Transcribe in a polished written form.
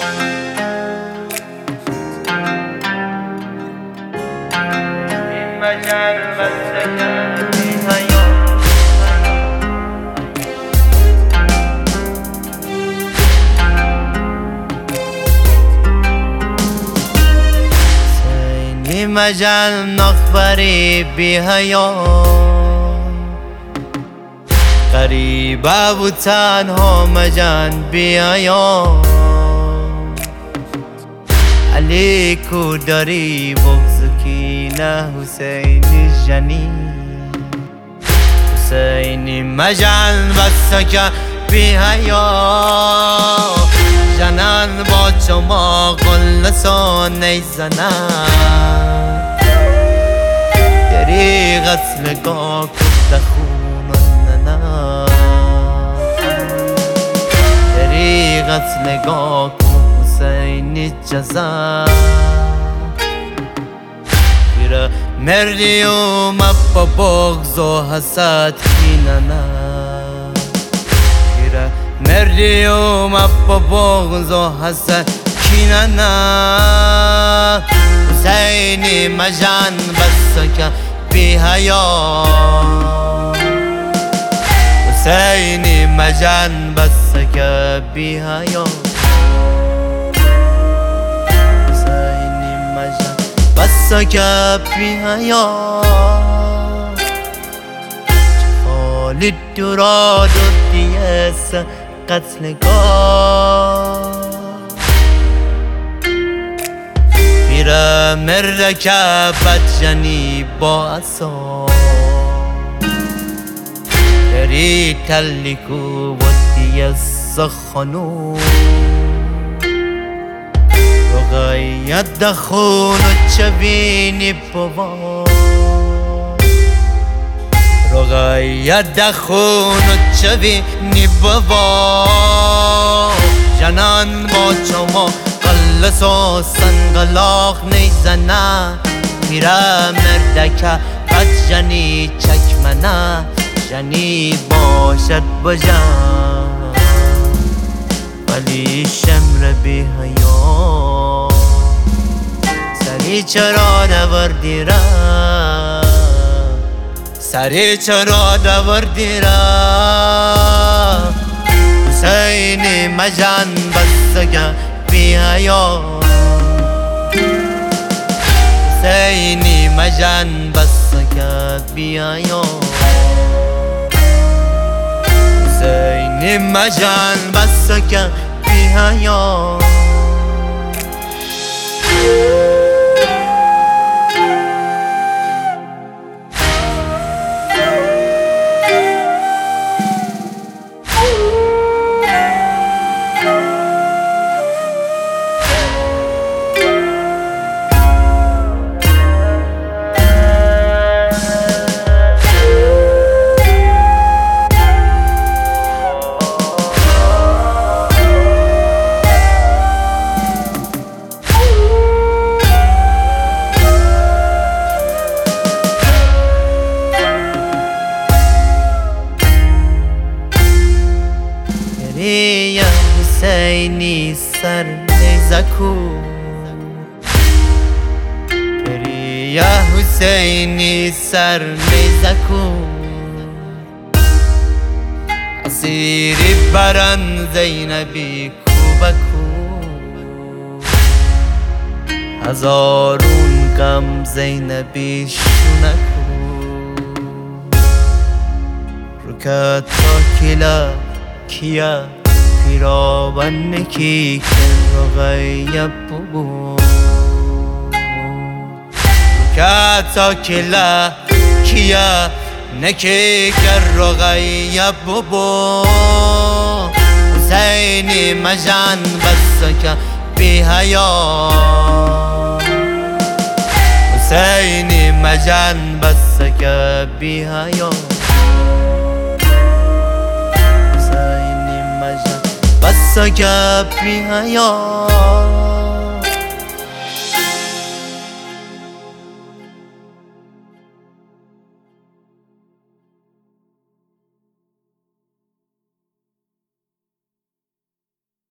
مجال والسكن فيها سيني مجال نخبري بها يوم غریبه و تنها مجان بیا یوم علی کو داری بغض کی نه حسینی جنی حسینی مجان بس که بیا یوم جنان با شما قلسان نیزنن دری غسل گاه کفت خونن غت نگاه کن حسینی جزا پیرا مردی اومد با بغض و حسد کیننا پیرا مردی اومد با بغض و حسد کیننا حسینی مجان بس که بی حیا حسینی مجان بس که بی حیا حسینی مجان بس که بی حیا خالد را دردیس قتلگاه پیرا مرد که بدجنی با عصا دری تلکو ودی الزخنو رغاید دخون و چبینی بوا رغاید دخون و چبینی بوا جنان با شما قلس و سنگلاخ نیزنه پیرا مردکه بدجنی چکمنه جنی باشد بجان ولی شمر بی حیا سری چرا دوردی را سری چرا دوردی را حسینی مجان بس که بی حیا حسینی مجان بس که بی حیا حسینی مجان بس که بی حیا یا حسینی سر نیزکو پری یا حسینی سر نیزکو اسیری برن زینبی کوبکو هزارون کم زینبی شونکو رکت تا کلا کیا پیراون کی کن رغیب ببو رکتا کلا کیا نکی کن رغیب ببو حسینی مجان بس که بی حیا حسینی مجان بس که بی حیا بس که بی حیا